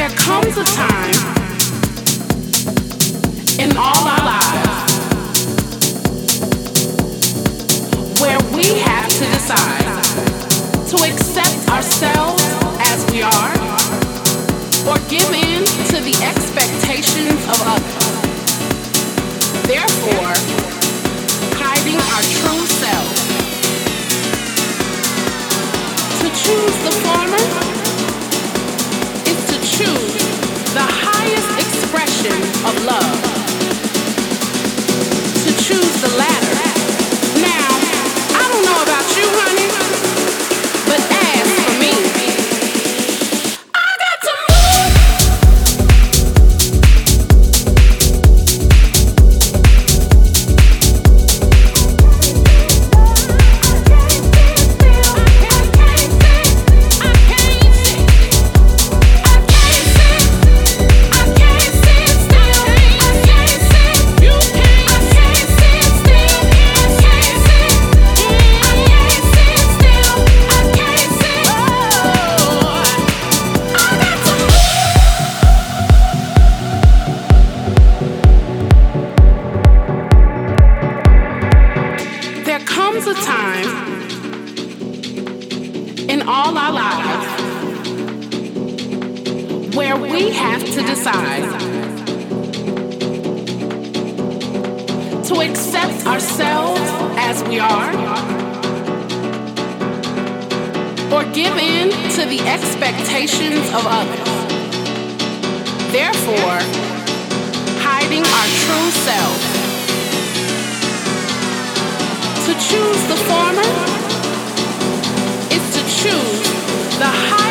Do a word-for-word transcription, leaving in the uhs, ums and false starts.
comes a time in all our lives where we have to decide to accept ourselves as we are or give in to the expectations of others. Therefore, hiding our true self. To choose the former is to choose the highest expression of love. To choose the latter. Now, I don't know about you, honey, but as for me, I got to move. There comes a time in all our lives where we have to decide to accept ourselves as we are or give in to the expectations of others. Therefore, hiding our true self. To choose the former is to choose the higher